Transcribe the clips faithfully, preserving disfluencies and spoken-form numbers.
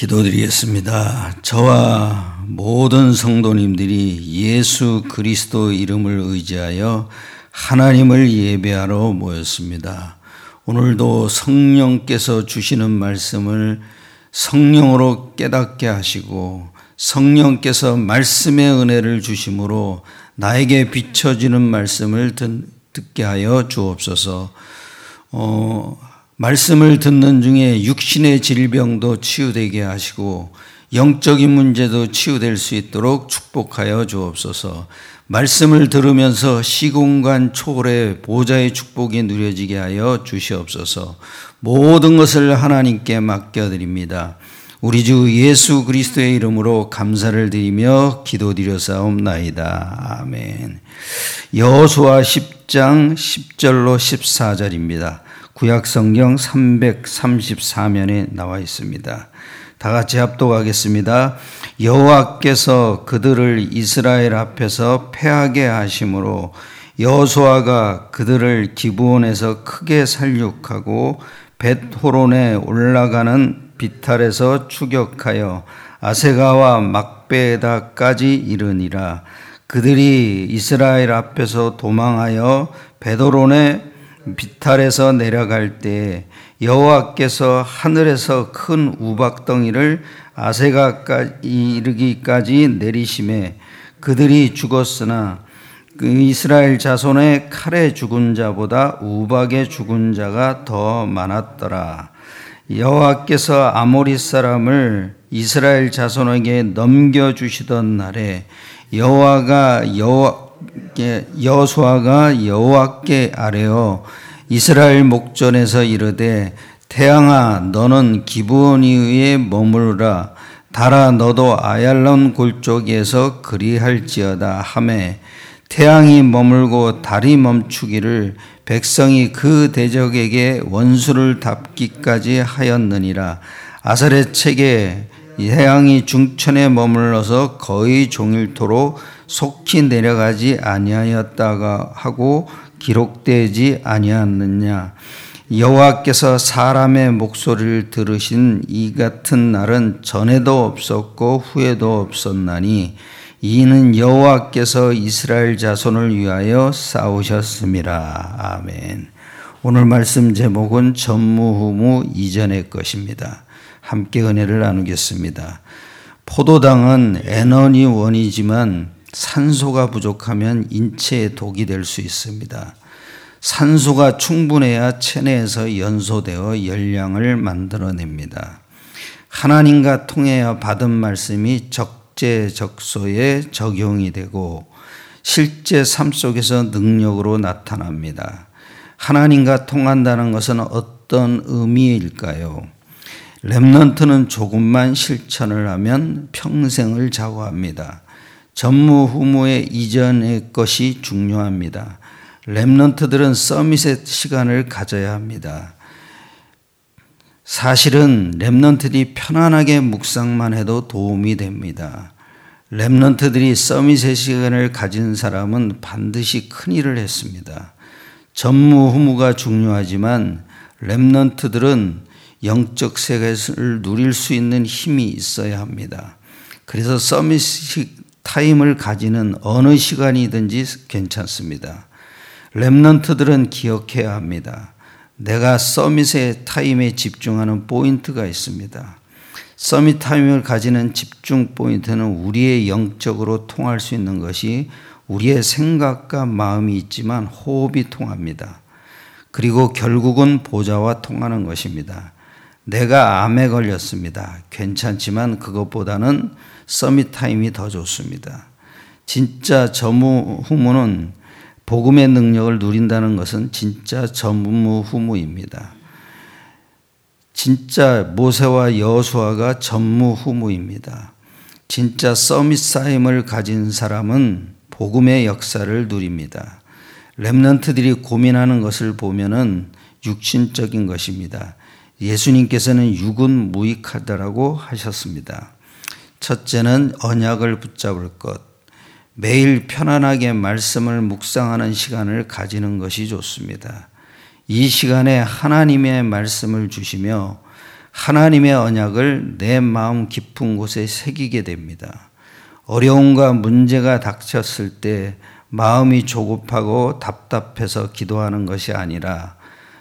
기도드리겠습니다. 저와 모든 성도님들이 예수 그리스도 이름을 의지하여 하나님을 예배하러 모였습니다. 오늘도 성령께서 주시는 말씀을 성령으로 깨닫게 하시고 성령께서 말씀의 은혜를 주심으로 나에게 비춰지는 말씀을 듣게 하여 주옵소서. 어, 말씀을 듣는 중에 육신의 질병도 치유되게 하시고 영적인 문제도 치유될 수 있도록 축복하여 주옵소서. 말씀을 들으면서 시공간 초월의 보좌의 축복이 누려지게 하여 주시옵소서. 모든 것을 하나님께 맡겨드립니다. 우리 주 예수 그리스도의 이름으로 감사를 드리며 기도드렸사옵나이다. 아멘. 여호수아 십 장 십 절로 십사 절입니다. 구약성경 삼백삼십사 면에 나와 있습니다. 다 같이 합독하겠습니다. 여호와께서 그들을 이스라엘 앞에서 패하게 하심으로 여호수아가 그들을 기브온에서 크게 살육하고 벳호론에 올라가는 비탈에서 추격하여 아세가와 막베다까지 이르니라. 그들이 이스라엘 앞에서 도망하여 벳호론에 비탈에서 내려갈 때 여호와께서 하늘에서 큰 우박덩이를 아세가까지 이르기까지 내리심에 그들이 죽었으나 그 이스라엘 자손의 칼에 죽은 자보다 우박에 죽은 자가 더 많았더라. 여호와께서 아모리 사람을 이스라엘 자손에게 넘겨주시던 날에 여호와가 여호와 여호수아가 여호와께 아뢰어 이스라엘 목전에서 이르되 태양아 너는 기브온이에 머무르라. 달아 너도 아얄론 골짜기에서 그리할지어다 하매 태양이 머물고 달이 멈추기를 백성이 그 대적에게 원수를 답기까지 하였느니라. 아사렛 책에 태양이 중천에 머물러서 거의 종일토록 속히 내려가지 아니하였다가 하고 기록되지 아니하였느냐. 여호와께서 사람의 목소리를 들으신 이 같은 날은 전에도 없었고 후에도 없었나니 이는 여호와께서 이스라엘 자손을 위하여 싸우셨음이라. 아멘. 오늘 말씀 제목은 전무후무 이전의 것입니다. 함께 은혜를 나누겠습니다. 포도당은 에너지 원이지만 산소가 부족하면 인체에 독이 될 수 있습니다. 산소가 충분해야 체내에서 연소되어 열량을 만들어냅니다. 하나님과 통하여 받은 말씀이 적재적소에 적용이 되고 실제 삶 속에서 능력으로 나타납니다. 하나님과 통한다는 것은 어떤 의미일까요? 렘넌트는 조금만 실천을 하면 평생을 좌우합니다. 전무후무의 이전의 것이 중요합니다. 렘넌트들은 서밋의 시간을 가져야 합니다. 사실은 렘넌트들이 편안하게 묵상만 해도 도움이 됩니다. 렘넌트들이 서밋의 시간을 가진 사람은 반드시 큰 일을 했습니다. 전무후무가 중요하지만 렘넌트들은 영적 세계를 누릴 수 있는 힘이 있어야 합니다. 그래서 서밋 타임을 가지는 어느 시간이든지 괜찮습니다. 렘넌트들은 기억해야 합니다. 내가 서밋의 타임에 집중하는 포인트가 있습니다. 서밋 타임을 가지는 집중 포인트는 우리의 영적으로 통할 수 있는 것이 우리의 생각과 마음이 있지만 호흡이 통합니다. 그리고 결국은 보좌와 통하는 것입니다. 내가 암에 걸렸습니다. 괜찮지만 그것보다는 서밋 타임이 더 좋습니다. 진짜 전무후무는 복음의 능력을 누린다는 것은 진짜 전무후무입니다. 진짜 모세와 여호수아가 전무후무입니다. 진짜 서밋 타임을 가진 사람은 복음의 역사를 누립니다. 렘넌트들이 고민하는 것을 보면은 육신적인 것입니다. 예수님께서는 육은 무익하다라고 하셨습니다. 첫째는 언약을 붙잡을 것, 매일 편안하게 말씀을 묵상하는 시간을 가지는 것이 좋습니다. 이 시간에 하나님의 말씀을 주시며 하나님의 언약을 내 마음 깊은 곳에 새기게 됩니다. 어려움과 문제가 닥쳤을 때 마음이 조급하고 답답해서 기도하는 것이 아니라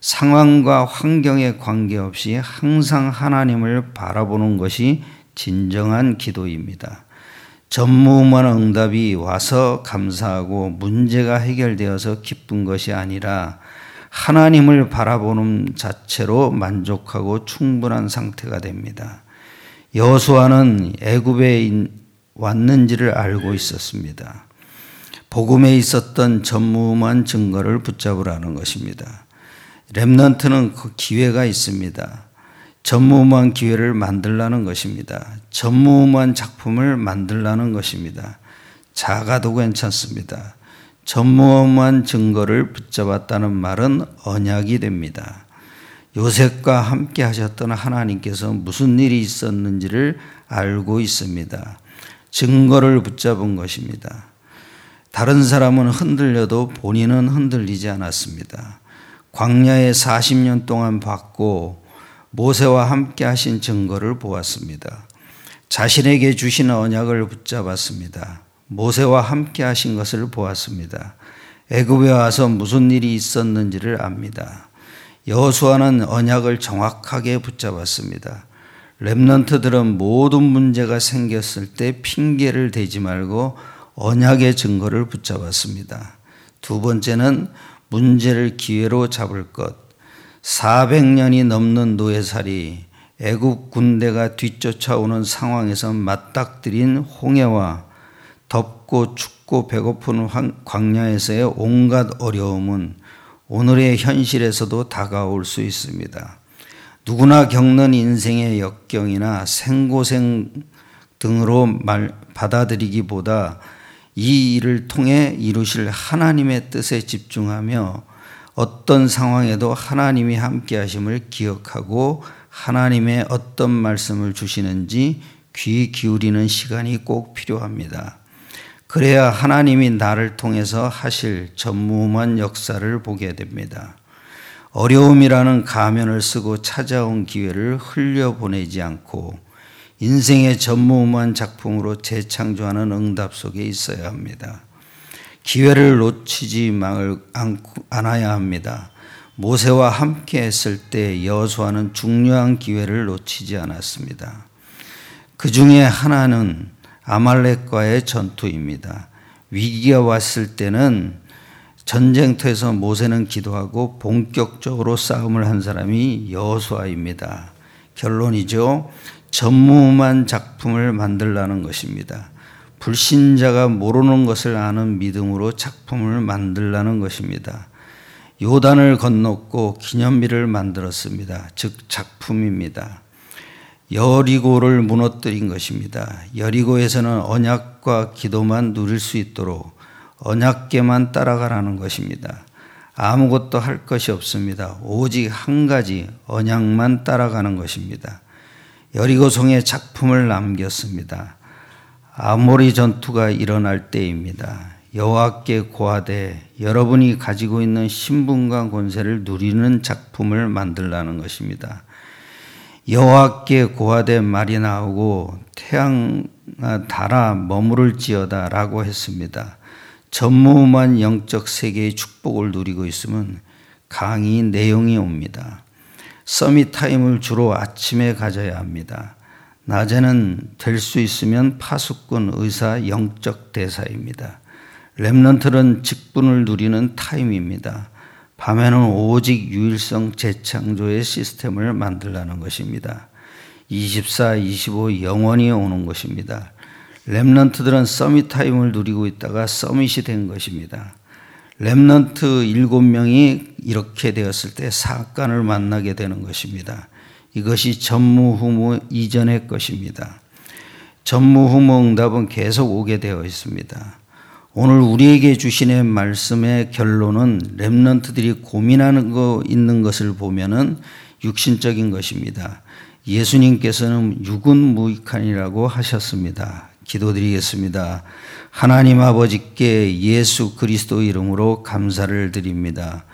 상황과 환경에 관계없이 항상 하나님을 바라보는 것이 진정한 기도입니다. 전무후무한 응답이 와서 감사하고 문제가 해결되어서 기쁜 것이 아니라 하나님을 바라보는 자체로 만족하고 충분한 상태가 됩니다. 여호수아는 애굽에 왔는지를 알고 있었습니다. 복음에 있었던 전무후무한 증거를 붙잡으라는 것입니다. 렘넌트는 그 기회가 있습니다. 전무후무한 기회를 만들라는 것입니다. 전무후무한 작품을 만들라는 것입니다. 작아도 괜찮습니다. 전무후무한 증거를 붙잡았다는 말은 언약이 됩니다. 요셉과 함께 하셨던 하나님께서 무슨 일이 있었는지를 알고 있습니다. 증거를 붙잡은 것입니다. 다른 사람은 흔들려도 본인은 흔들리지 않았습니다. 광야에 사십 년 동안 받고 모세와 함께 하신 증거를 보았습니다. 자신에게 주신 언약을 붙잡았습니다. 모세와 함께 하신 것을 보았습니다. 애굽에 와서 무슨 일이 있었는지를 압니다. 여호수아는 언약을 정확하게 붙잡았습니다. 렘넌트들은 모든 문제가 생겼을 때 핑계를 대지 말고 언약의 증거를 붙잡았습니다. 두 번째는 문제를 기회로 잡을 것. 사백 년이 넘는 노예살이, 애굽 군대가 뒤쫓아오는 상황에서 맞닥뜨린 홍해와 덥고 춥고 배고픈 광야에서의 온갖 어려움은 오늘의 현실에서도 다가올 수 있습니다. 누구나 겪는 인생의 역경이나 생고생 등으로 말, 받아들이기보다 이 일을 통해 이루실 하나님의 뜻에 집중하며 어떤 상황에도 하나님이 함께 하심을 기억하고 하나님의 어떤 말씀을 주시는지 귀 기울이는 시간이 꼭 필요합니다. 그래야 하나님이 나를 통해서 하실 전무후무한 역사를 보게 됩니다. 어려움이라는 가면을 쓰고 찾아온 기회를 흘려보내지 않고 인생의 전무후무한 작품으로 재창조하는 응답 속에 있어야 합니다. 기회를 놓치지 않아야 합니다. 모세와 함께 했을 때 여호수아는 중요한 기회를 놓치지 않았습니다. 그 중에 하나는 아말렉과의 전투입니다. 위기가 왔을 때는 전쟁터에서 모세는 기도하고 본격적으로 싸움을 한 사람이 여호수아입니다. 결론이죠. 전무후무한 작품을 만들라는 것입니다. 불신자가 모르는 것을 아는 믿음으로 작품을 만들라는 것입니다. 요단을 건넜고 기념비를 만들었습니다. 즉 작품입니다. 여리고를 무너뜨린 것입니다. 여리고에서는 언약과 기도만 누릴 수 있도록 언약궤만 따라가라는 것입니다. 아무것도 할 것이 없습니다. 오직 한 가지 언약만 따라가는 것입니다. 여리고성에 작품을 남겼습니다. 아모리 전투가 일어날 때입니다. 여호와께 고하되 여러분이 가지고 있는 신분과 권세를 누리는 작품을 만들라는 것입니다. 여호와께 고하되 말이 나오고 태양아 달아 머무를지어다 라고 했습니다. 전무후무한 영적 세계의 축복을 누리고 있으면 강의 내용이 옵니다. 서밋 타임을 주로 아침에 가져야 합니다. 낮에는 될 수 있으면 파수꾼, 의사, 영적 대사입니다. 렘넌트는 직분을 누리는 타임입니다. 밤에는 오직 유일성 재창조의 시스템을 만들라는 것입니다. 이십사, 이십오 영원히 오는 것입니다. 렘넌트들은 서밋 타임을 누리고 있다가 서밋이 된 것입니다. 렘넌트 일곱 명이 이렇게 되었을 때 사간을 만나게 되는 것입니다. 이것이 전무후무 이전의 것입니다. 전무후무 응답은 계속 오게 되어 있습니다. 오늘 우리에게 주시는 말씀의 결론은 렘넌트들이 고민하는 거 있는 것을 보면은 육신적인 것입니다. 예수님께서는 육은 무익하니라고 하셨습니다. 기도드리겠습니다. 하나님 아버지께 예수 그리스도 이름으로 감사를 드립니다.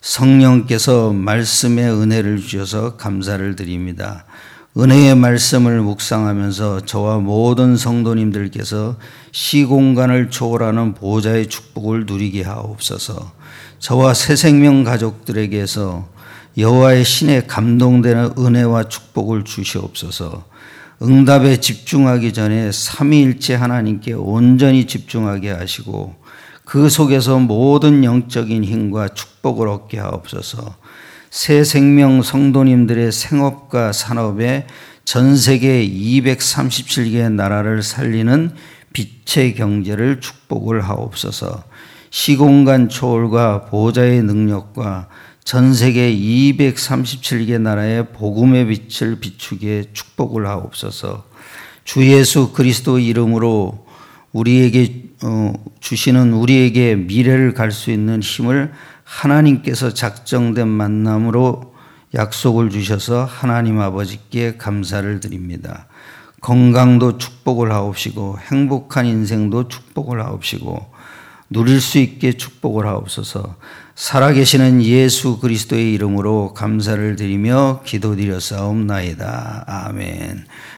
성령께서 말씀의 은혜를 주셔서 감사를 드립니다. 은혜의 말씀을 묵상하면서 저와 모든 성도님들께서 시공간을 초월하는 보좌의 축복을 누리게 하옵소서. 저와 새생명 가족들에게서 여호와의 신에 감동되는 은혜와 축복을 주시옵소서. 응답에 집중하기 전에 삼위일체 하나님께 온전히 집중하게 하시고 그 속에서 모든 영적인 힘과 축복을 얻게 하옵소서. 새 생명 성도님들의 생업과 산업에 전 세계 이백삼십칠 개의 나라를 살리는 빛의 경제를 축복을 하옵소서. 시공간 초월과 보좌의 능력과 전 세계 이백삼십칠 개 나라의 복음의 빛을 비추게 축복을 하옵소서. 주 예수 그리스도 이름으로 우리에게 어, 주시는 우리에게 미래를 갈 수 있는 힘을 하나님께서 작정된 만남으로 약속을 주셔서 하나님 아버지께 감사를 드립니다. 건강도 축복을 하옵시고 행복한 인생도 축복을 하옵시고 누릴 수 있게 축복을 하옵소서. 살아계시는 예수 그리스도의 이름으로 감사를 드리며 기도드렸사옵나이다. 아멘.